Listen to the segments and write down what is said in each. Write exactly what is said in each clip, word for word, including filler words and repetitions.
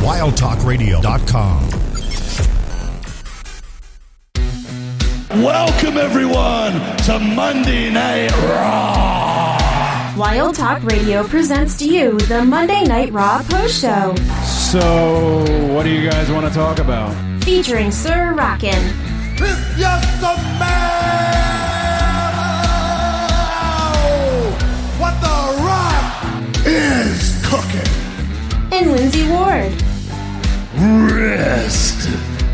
wild talk radio dot com. Welcome, everyone, to Monday Night Raw. Wild Talk Radio presents to you the Monday Night Raw Post Show. So, what do you guys want to talk about? Featuring Sir Rockin'. It's just a man. What the Rock is cooking. And Lindsay Ward. Rest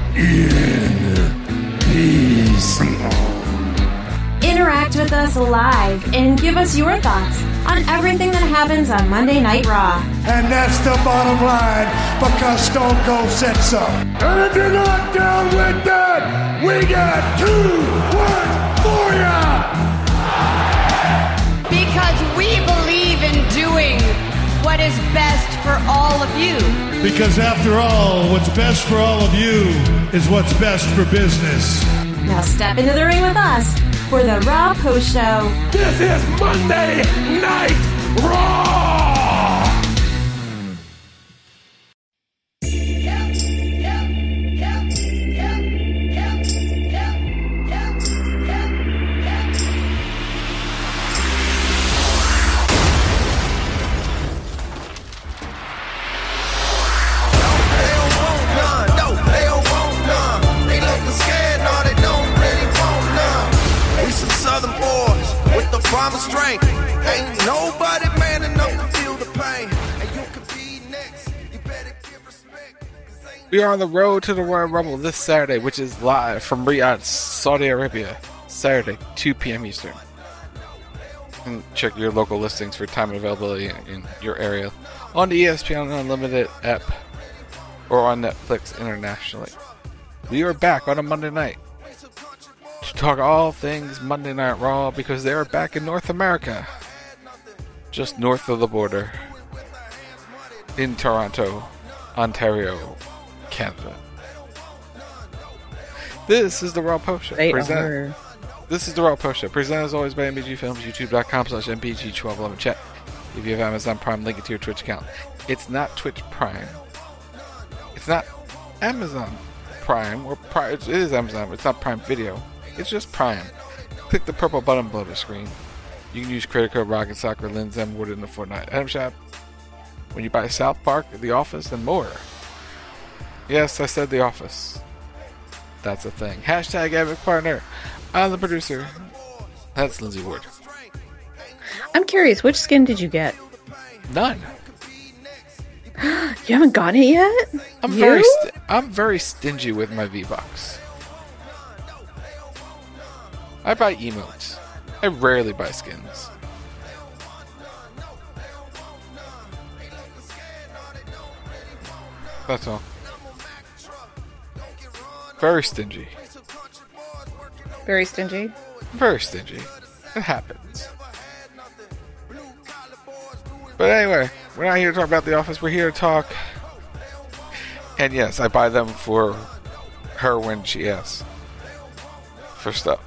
in peace. Interact with us live and give us your thoughts on everything that happens on Monday Night Raw. And that's the bottom line, because Stone Cold said so. And if you're not down with that, we got two words for ya. Because we believe in doing what is best for all of you. Because after all, what's best for all of you is what's best for business. Now step into the ring with us for the Raw Post Show. This is Monday Night Raw! Primal strength. Ain't nobody man enough to feel the pain. And you could be next. You better give respect. We are on the road to the Royal Rumble this Saturday, which is live from Riyadh, Saudi Arabia. Saturday, two p.m. Eastern. And check your local listings for time and availability in your area on the E S P N Unlimited app or on Netflix internationally. We are back on a Monday night to talk all things Monday Night Raw, because they are back in North America, just north of the border, in Toronto, Ontario, Canada. This is the Raw Post Show. They Present- are. This is the Raw Post Show, presented as always by M B G Films, youtube.com slash M B G twelve eleven chat. If you have Amazon Prime, link it to your Twitch account. It's not Twitch Prime. It's not Amazon Prime, or Prime. It is Amazon, but it's not Prime Video. It's just Prime. Click the purple button below the screen. You can use credit code Rocket Soccer, Lynn Zenwood in the Fortnite item shop. When you buy South Park, The Office, and more. Yes, I said The Office. That's a thing. Hashtag Epic Partner. I'm the producer. That's Lindsay Ward. I'm curious, which skin did you get? None. You haven't got it yet? I'm you? very, st- I'm very stingy with my V-Bucks. I buy emotes. I rarely buy skins. That's all. Very stingy. Very stingy. Very stingy. It happens. But anyway, we're not here to talk about The Office. We're here to talk. And yes, I buy them for her when she asks for stuff.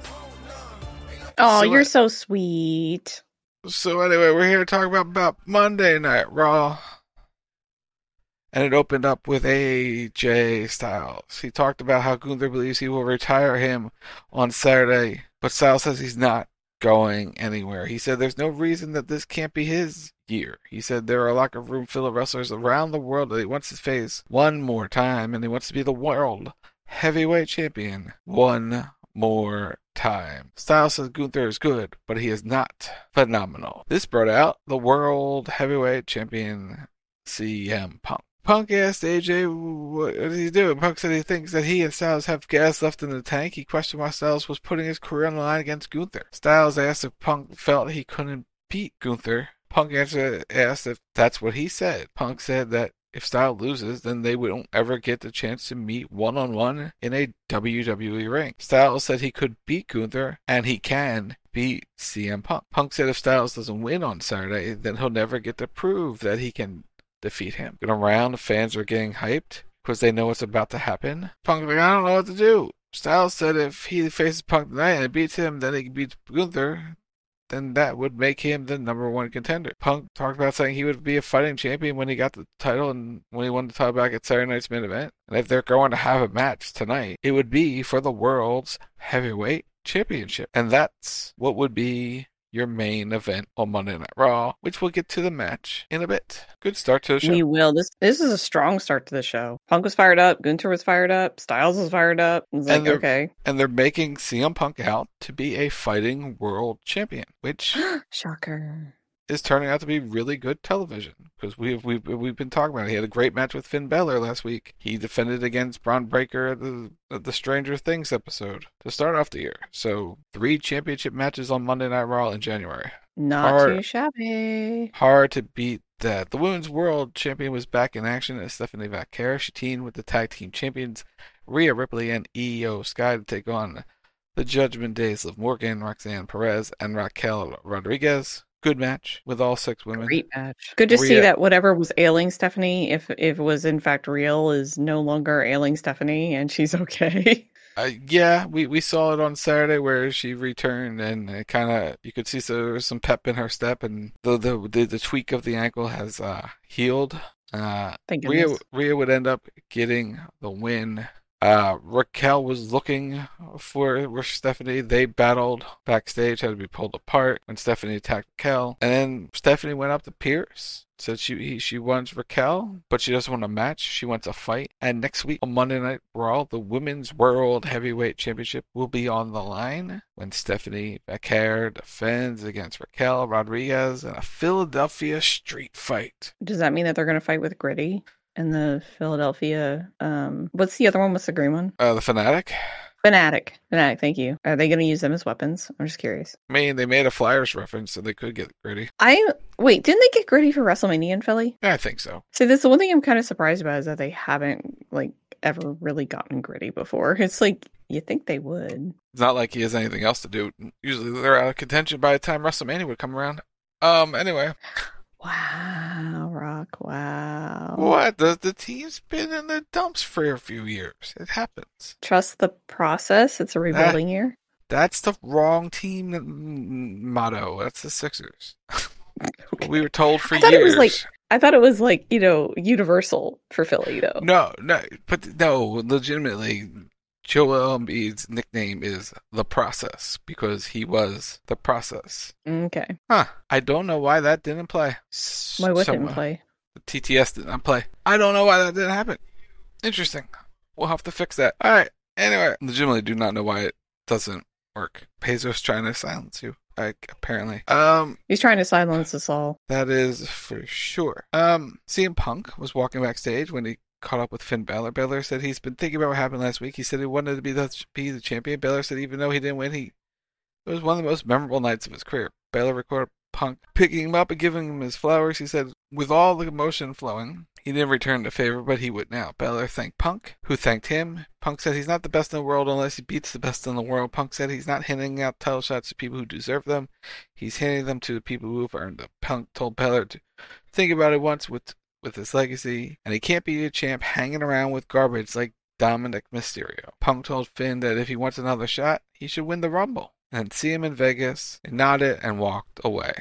Oh, So you're I- so sweet. So anyway, we're here to talk about, about Monday Night Raw. And it opened up with A J Styles. He talked about how Gunther believes he will retire him on Saturday, but Styles says he's not going anywhere. He said there's no reason that this can't be his year. He said there are a locker room full of wrestlers around the world that he wants to face one more time, and he wants to be the world heavyweight champion one more time. Styles says Gunther is good, but he is not phenomenal. This brought out the world heavyweight champion C M Punk. Punk asked A J what is he doing. Punk said he thinks that he and Styles have gas left in the tank. He questioned why Styles was putting his career on the line against Gunther. Styles asked if Punk felt he couldn't beat Gunther. Punk answered, asked if that's what he said. Punk said that if Styles loses, then they won't ever get the chance to meet one-on-one in a W W E ring. Styles said he could beat Gunther, and he can beat C M Punk. Punk said if Styles doesn't win on Saturday, then he'll never get to prove that he can defeat him. Going around, the fans are getting hyped because they know what's about to happen. Punk's like, I don't know what to do. Styles said if he faces Punk tonight and beats him, then he beats Gunther. then that would make him the number one contender. Punk talked about saying he would be a fighting champion when he got the title and when he won the title back at Saturday Night's Main Event. And if they're going to have a match tonight, it would be for the world's heavyweight championship. And that's what would be your main event on Monday Night Raw, which we'll get to the match in a bit. Good start to the show. We will. This this is a strong start to the show. Punk was fired up. Gunther was fired up. Styles was fired up. It's like, and they're, okay. And they're making C M Punk out to be a fighting world champion, which shocker, is turning out to be really good television because we've we've we've been talking about it. He had a great match with Finn Balor last week. He defended against Braun Breaker at the at the Stranger Things episode to start off the year. So three championship matches on Monday Night Raw in January. Not hard, too shabby. Hard to beat that. The Women's World Champion was back in action as Stephanie Vaquer. She teamed with the tag team champions Rhea Ripley and Io Sky to take on the Judgment Days of Morgan, Roxanne Perez, and Raquel Rodriguez. Good match with all six women. Great match. Good to Rhea, see that whatever was ailing Stephanie, if if it was in fact real, is no longer ailing Stephanie and she's okay. Uh, yeah, we, we saw it on Saturday where she returned and it kind of, you could see so there was some pep in her step and the the, the, the tweak of the ankle has uh, healed. Uh, Thank Rhea, goodness. Rhea would end up getting the win. Uh, Raquel was looking for, for Stephanie. They battled backstage, had to be pulled apart when Stephanie attacked Raquel. And then Stephanie went up to Pierce, said she he, she wants Raquel, but she doesn't want a match. She wants a fight. And next week on Monday Night Raw, the Women's World Heavyweight Championship will be on the line when Stephanie Vaquer defends against Raquel Rodriguez in a Philadelphia street fight. Does that mean that they're going to fight with Gritty? And the Philadelphia, um, what's the other one? What's the green one? Uh, the Fanatic? Fanatic. Fanatic, thank you. Are they going to use them as weapons? I'm just curious. I mean, they made a Flyers reference, so they could get Gritty. I, wait, didn't they get Gritty for WrestleMania in Philly? Yeah, I think so. See, that's the one thing I'm kind of surprised about is that they haven't, like, ever really gotten Gritty before. It's like, you think they would. It's not like he has anything else to do. Usually they're out of contention by the time WrestleMania would come around. Um, anyway. Wow, Rock, wow. What? The, the team's been in the dumps for a few years. It happens. Trust the process. It's a rebuilding that, year. That's the wrong team motto. That's the Sixers. Okay. We were told for I thought years. It was like, I thought it was like, you know, universal for Philly, though. No, no, but no, legitimately, Joel Embiid's nickname is The Process because he was the process. Okay. Huh. I don't know why that didn't play. Why would it Some, play? The T T S did not play. I don't know why that didn't happen. Interesting. We'll have to fix that. All right. Anyway, legitimately do not know why it doesn't work. Pezo's trying to silence you. Like, apparently. Um, He's trying to silence us all. That is for sure. Um, C M Punk was walking backstage when he caught up with Finn Balor. Balor said he's been thinking about what happened last week. He said he wanted to be the, be the champion. Balor said even though he didn't win, he it was one of the most memorable nights of his career. Balor recorded Punk picking him up and giving him his flowers. He said, with all the emotion flowing, he didn't return the favor, but he would now. Balor thanked Punk, who thanked him. Punk said he's not the best in the world unless he beats the best in the world. Punk said he's not handing out title shots to people who deserve them. He's handing them to the people who have earned them. Punk told Balor to think about it once with with his legacy, and he can't be a champ hanging around with garbage like Dominic Mysterio. Punk told Finn that if he wants another shot, he should win the Rumble. And see him in Vegas, and nodded and walked away.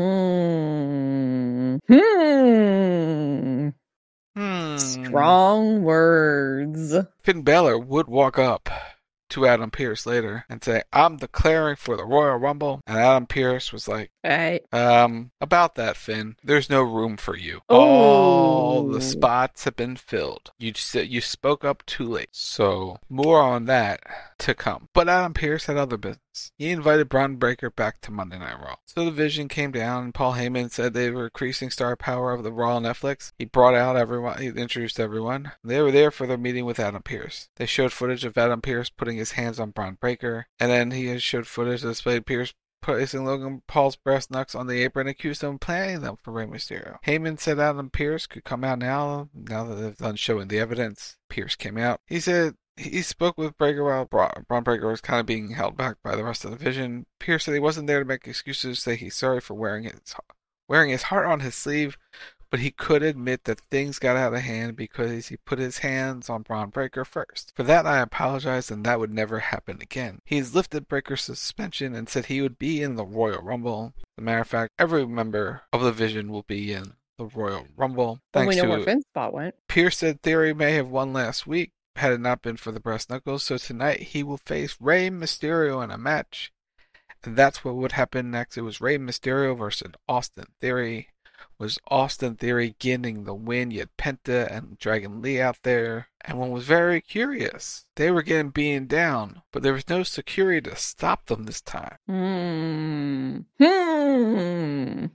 Hmm. Hmm. Hmm. Strong words. Finn Balor would walk up to Adam Pearce later and say, I'm declaring for the Royal Rumble. And Adam Pearce was like, right. um, about that, Finn, there's no room for you. Ooh. All the spots have been filled. You you spoke up too late. So more on that to come. But Adam Pearce had other business. He invited Braun Breaker back to Monday Night Raw. So the vision came down, and Paul Heyman said they were increasing star power of the Raw on Netflix. He brought out everyone, he introduced everyone. They were there for their meeting with Adam Pearce. They showed footage of Adam Pearce putting his hands on Braun Breaker, and then he showed footage that displayed Pearce placing Logan Paul's breast knucks on the apron and accused him of planting them for Rey Mysterio. Heyman said Adam Pearce could come out now, now that they've done showing the evidence. Pearce came out. He said he spoke with Breaker while Braun Breaker was kind of being held back by the rest of the division. Pearce said he wasn't there to make excuses, say he's sorry for wearing his wearing his heart on his sleeve, but he could admit that things got out of hand because he put his hands on Bron Breakker first. For that, I apologize, and that would never happen again. He's lifted Breakker's suspension and said he would be in the Royal Rumble. As a matter of fact, every member of the Vision will be in the Royal Rumble. Well, we Thanks know to where Finn's spot went. Pierce said Theory may have won last week had it not been for the breast knuckles, so tonight he will face Rey Mysterio in a match. And that's what would happen next. It was Rey Mysterio versus Austin Theory. Was Austin Theory getting the win? You had Penta and Dragon Lee out there. And one was very curious. They were getting beaten down, but there was no security to stop them this time. Hmm. Hmm.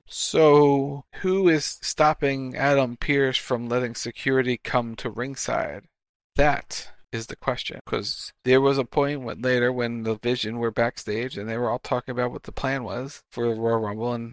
So, who is stopping Adam Pearce from letting security come to ringside? That is the question, because there was a point when, later when the Vision were backstage and they were all talking about what the plan was for the Royal Rumble, and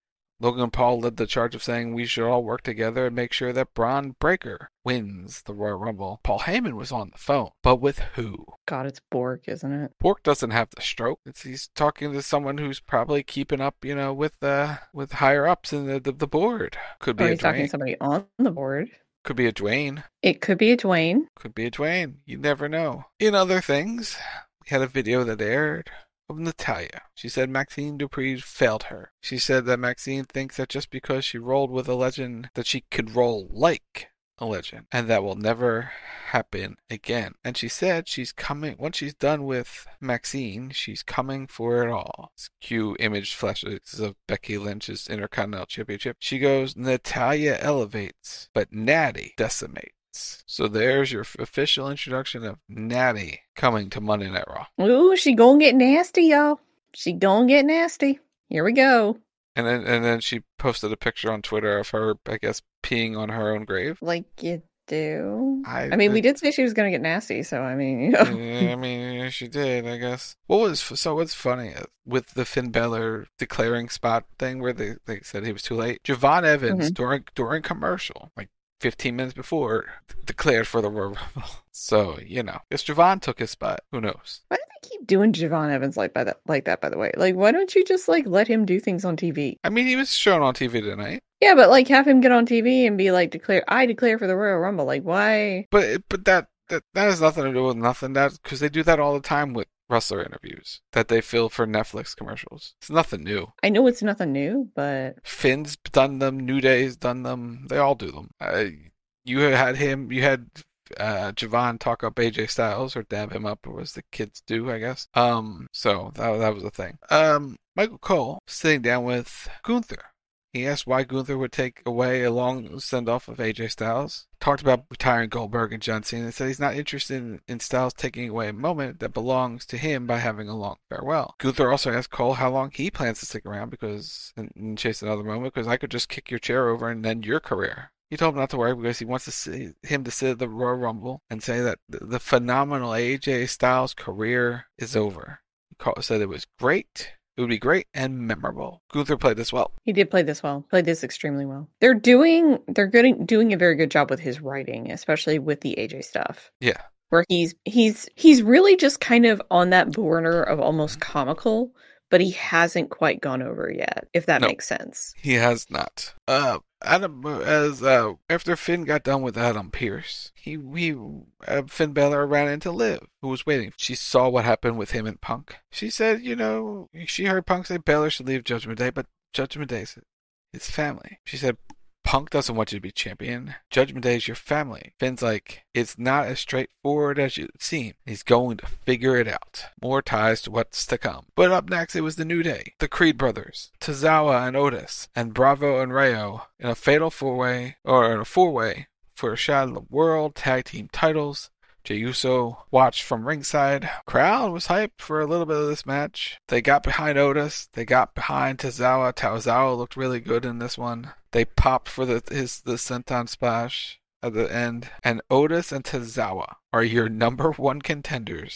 Logan Paul led the charge of saying we should all work together and make sure that Bron Breakker wins the Royal Rumble. Paul Heyman was on the phone, but with who? God, it's Bork, isn't it? Bork doesn't have the stroke. It's, he's talking to someone who's probably keeping up, you know, with uh, with higher ups in the the, the board. Could be Or a he's talking Dwayne. to somebody on the board. Could be a Dwayne. It could be a Dwayne. Could be a Dwayne. You never know. In other things, we had a video that aired of Natalya. She said Maxine Dupree failed her. She said that Maxine thinks that just because she rolled with a legend, that she could roll like a legend. And that will never happen again. And she said she's coming, once she's done with Maxine, she's coming for it all. Cue image flashes of Becky Lynch's Intercontinental Championship. She goes, Natalya elevates, but Natty decimates. So there's your official introduction of Natty coming to Monday Night Raw. Ooh, she gonna get nasty, y'all. She gonna get nasty. Here we go. And then and then she posted a picture on Twitter of her, I guess, peeing on her own grave. Like you do. I, I mean, we did say she was gonna get nasty, so I mean, you know. Yeah, I mean, yeah, she did, I guess. What was so? What's funny is, with the Finn Balor declaring spot thing, where they, they said he was too late. Javon Evans Mm-hmm. during during commercial, like fifteen minutes before, declared for the Royal Rumble. So you know, if Javon took his spot, who knows? Why do they keep doing Javon Evans like by that like that? By the way, like, why don't you just like let him do things on T V? I mean, he was shown on T V tonight. Yeah, but like have him get on T V and be like, declare, I declare for the Royal Rumble. Like, why? But but that that, that has nothing to do with nothing. That because they do that all the time with wrestler interviews that they fill for Netflix commercials. It's nothing new. I know it's nothing new, but Finn's done them. New Day's done them. They all do them. Uh, you had him. You had uh, Javon talk up A J Styles or dab him up, or as the kids do, I guess. Um. So that that was the thing. Um. Michael Cole sitting down with Gunther. He asked why Gunther would take away a long send-off of A J Styles. Talked about retiring Goldberg and John Cena and said he's not interested in, in Styles taking away a moment that belongs to him by having a long farewell. Gunther also asked Cole how long he plans to stick around because and, and chase another moment, because I could just kick your chair over and end your career. He told him not to worry because he wants to see him to sit at the Royal Rumble and say that the, the phenomenal A J Styles career is over. He said it was great. It would be great and memorable. Gunther played this well. he did play this well. Played this extremely well. They're doing they're good, doing a very good job with his writing, especially with the A J stuff. Yeah. Where he's he's he's really just kind of on that border of almost comical, but he hasn't quite gone over yet, if that No. makes sense. He has not. Uh, Adam, as uh, after Finn got done with Adam Pearce, he he uh, Finn Balor ran into Liv, who was waiting. She saw what happened with him and Punk. She said, you know, she heard Punk say Balor should leave Judgment Day, but Judgment Day is his family. She said, Punk doesn't want you to be champion. Judgment Day is your family. Finn's like, it's not as straightforward as it seems. He's going to figure it out. More ties to what's to come. But up next, it was the New Day. The Creed brothers, Tozawa and Otis, and Bravo and Rayo in a fatal four-way, or in a four-way, for a shot of the World Tag Team titles. Jey Uso watched from ringside. Crowd was hyped for a little bit of this match. They got behind Otis. They got behind Tozawa. Tozawa looked really good in this one. They popped for the his the senton splash at the end. And Otis and Tozawa are your number one contenders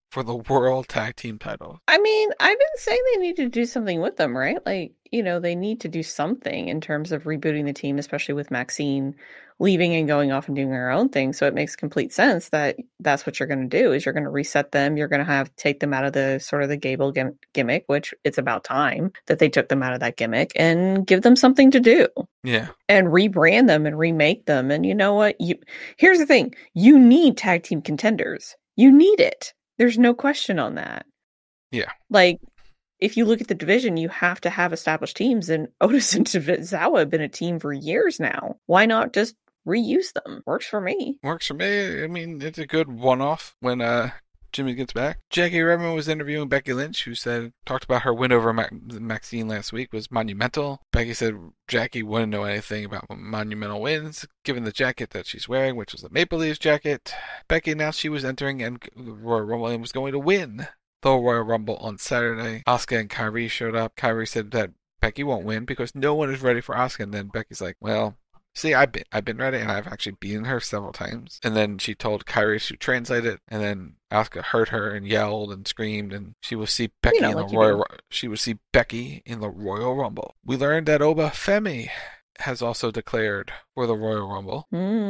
for the World Tag Team title. I mean, I've been saying they need to do something with them, right? Like, you know, they need to do something in terms of rebooting the team, especially with Maxine leaving and going off and doing her own thing. So it makes complete sense that that's what you're going to do, is you're going to reset them. You're going to have take them out of the sort of the Gable gim- gimmick, which it's about time that they took them out of that gimmick, and give them something to do. Yeah. And rebrand them and remake them. And you know what? You here's the thing. You need tag team contenders. You need it. There's no question on that. Yeah. Like, if you look at the division, you have to have established teams, and Otis and Tozawa have been a team for years now. Why not just reuse them? Works for me. Works for me. I mean, it's a good one-off when uh, Jimmy gets back. Jackie Redmond was interviewing Becky Lynch, who said, talked about her win over Mac- Maxine last week was monumental. Becky said Jackie wouldn't know anything about monumental wins, given the jacket that she's wearing, which was a Maple Leafs jacket. Becky announced she was entering and Royal Rumble and was going to win the Royal Rumble on Saturday. Asuka and Kairi showed up. Kairi said that Becky won't win because no one is ready for Asuka. And then Becky's like, well, see, I've been, I've been ready, and I've actually beaten her several times. And then she told Kairi to translate it, and then Asuka heard her and yelled and screamed, and she would see Becky you know, in like the Royal. She would see Becky in the Royal Rumble. We learned that Oba Femi has also declared for the Royal Rumble.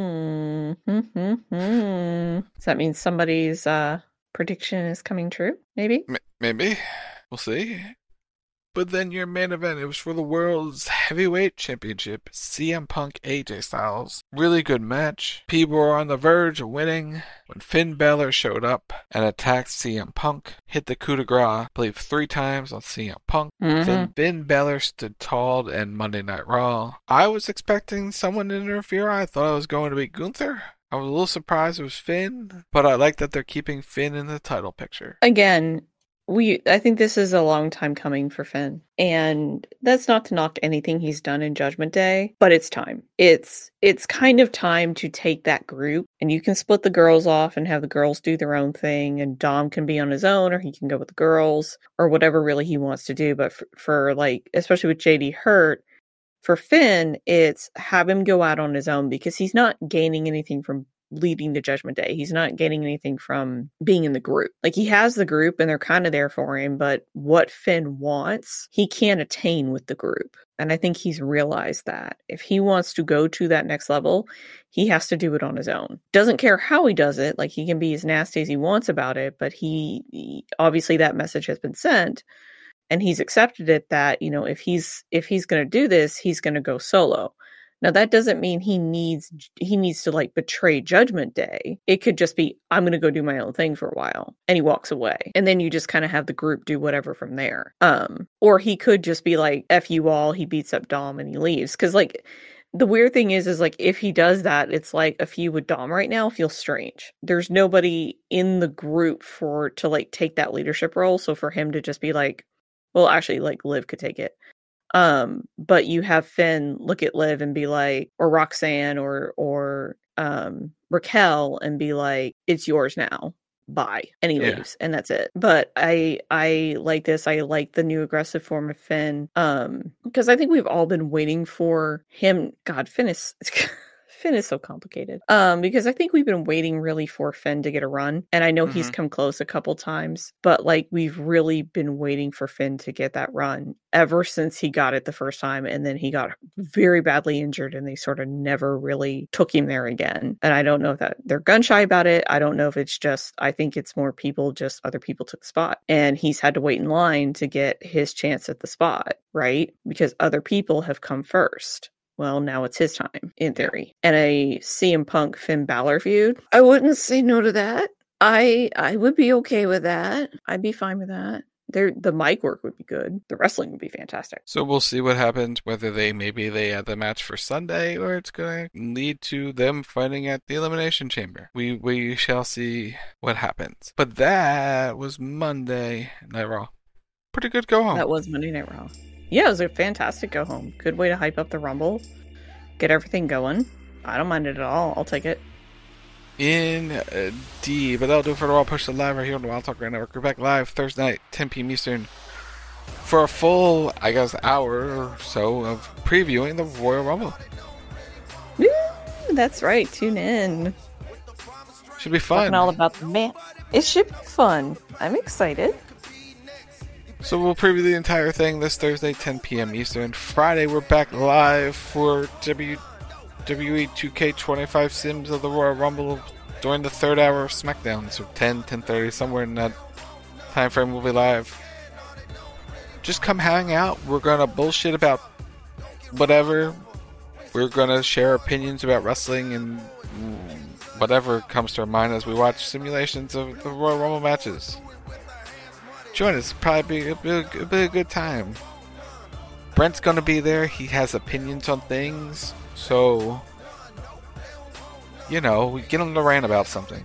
Hmm. Hmm. Hmm. Does that mean somebody's uh, prediction is coming true? Maybe. M- maybe we'll see. But then your main event, it was for the World's Heavyweight Championship, C M Punk, A J Styles. Really good match. People were on the verge of winning when Finn Balor showed up and attacked C M Punk, hit the coup de grace, I believe three times on C M Punk. Mm-hmm. Then Finn Balor stood tall and Monday Night Raw. I was expecting someone to interfere. I thought it was going to be Gunther. I was a little surprised it was Finn, but I like that they're keeping Finn in the title picture. Again, We, I think this is a long time coming for Finn, and that's not to knock anything he's done in Judgment Day, but it's time. It's it's kind of time to take that group, and you can split the girls off and have the girls do their own thing, and Dom can be on his own, or he can go with the girls, or whatever really he wants to do. But for, for like, especially with J D Hurt, for Finn, it's have him go out on his own, because he's not gaining anything from leading to Judgment Day. He's not getting anything from being in the group. Like, he has the group and they're kind of there for him, but what Finn wants, he can't attain with the group. And I think he's realized that. If he wants to go to that next level, he has to do it on his own. Doesn't care how he does it. Like, he can be as nasty as he wants about it, but he, he obviously that message has been sent, and he's accepted it that, you know, if he's if he's going to do this, he's going to go solo. Now, that doesn't mean he needs he needs to, like, betray Judgment Day. It could just be, I'm going to go do my own thing for a while. And he walks away. And then you just kind of have the group do whatever from there. Um, or he could just be like, F you all, he beats up Dom and he leaves. Because, like, the weird thing is, is, like, if he does that, it's like a feud with Dom right now feels strange. There's nobody in the group for to, like, take that leadership role. So for him to just be like, well, actually, like, Liv could take it. Um, but you have Finn look at Liv and be like, or Roxanne or, or, um, Raquel and be like, it's yours now. Bye. And he Yeah. leaves, and that's it. But I, I like this. I like the new aggressive form of Finn. Um, because I think we've all been waiting for him. God, Finn is, Finn is so complicated. Um, because I think we've been waiting really for Finn to get a run. And I know mm-hmm. he's come close a couple times, but like we've really been waiting for Finn to get that run ever since he got it the first time. And then he got very badly injured and they sort of never really took him there again. And I don't know if that they're gun shy about it. I don't know if it's just, I think it's more people, just other people took the spot. And he's had to wait in line to get his chance at the spot, right? Because other people have come first. Well, now it's his time, in theory. And a C M Punk Finn Balor feud, I wouldn't say no to that. I I would be okay with that. I'd be fine with that. There, the mic work would be good. The wrestling would be fantastic. So we'll see what happens, whether they maybe they add the match for Sunday or it's going to lead to them fighting at the Elimination Chamber. We we shall see what happens. But that was Monday Night Raw. Pretty good go home. That was Monday Night Raw. Yeah, it was a fantastic go home. Good way to hype up the Rumble. Get everything going. I don't mind it at all. I'll take it. Indeed. But that'll do it for the Raw Push to Live right here on the Wild Talk Radio Network. We're back live Thursday night, ten p.m. Eastern, for a full, I guess, hour or so of previewing the Royal Rumble. Woo, that's right. Tune in. Should be fun. Talking all about the man. It should be fun. I'm excited. So we'll preview the entire thing this Thursday, ten p.m. Eastern. Friday, we're back live for W W E two K twenty-five Sims of the Royal Rumble during the third hour of SmackDown. So ten, ten thirty, somewhere in that time frame we'll be live. Just come hang out. We're going to bullshit about whatever. We're going to share opinions about wrestling and whatever comes to our mind as we watch simulations of the Royal Rumble matches. Join us. Probably be, be, be, be a good time. Brent's going to be there. He has opinions on things. So, you know, we get him to rant about something.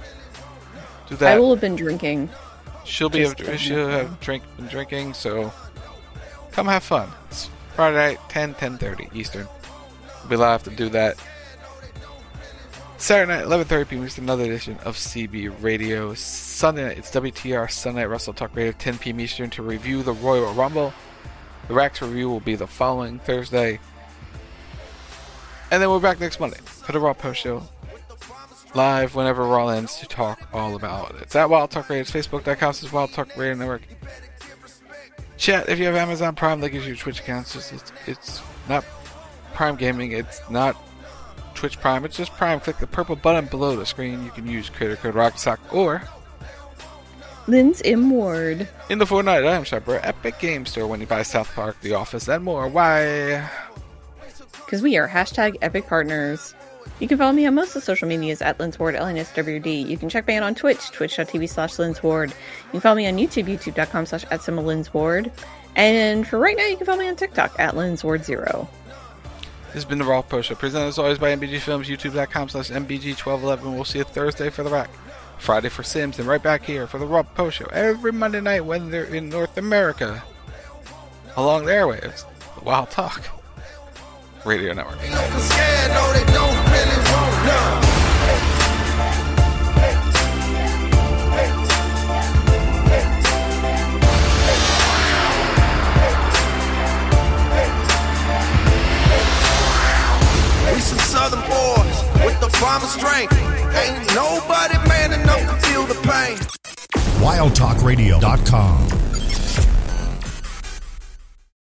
Do that. I will have been drinking. She'll be a, she'll have drink been drinking. So, come have fun. It's Friday night, ten, ten thirty Eastern. We'll be live to do that. Saturday night, eleven thirty p.m. Eastern, another edition of C B Radio. Sunday night, it's W T R Sunday Night Wrestle Talk Radio, ten p.m. Eastern, to review the Royal Rumble. The Rax review will be the following Thursday. And then we're back next Monday for the Raw Post Show. Live whenever Raw ends to talk all about it. It's at Wild Talk Radio. It's Facebook.com slash Wild Talk Radio Network. Chat, if you have Amazon Prime, that gives you Twitch accounts. It's, it's, it's not Prime Gaming. It's not Twitch Prime. It's just Prime. Click the purple button below the screen. You can use creator code ROCKSOCK or Lynn's M. Ward in the Fortnite item shop or Epic Game Store when you buy South Park, The Office, and more. Why? Because we are hashtag Epic Partners. You can follow me on most of the social medias at Lynn's Ward, L N S W D. You can check me out on Twitch, twitch.tv slash Lynn's Ward. You can follow me on YouTube, youtube.com slash at Lynn's Ward. And for right now, you can follow me on TikTok at Lynn's Ward Zero. This has been the Raw Post Show, presented as always by M B G Films, youtube.com slash M B G twelve eleven. We'll see you Thursday for the Rack, Friday for Sims, and right back here for the Raw Post Show every Monday night when they're in North America along the airwaves. The Wild Talk Radio Network. We some southern boys with the farmer strength. Ain't nobody man enough to feel the pain. wild talk radio dot com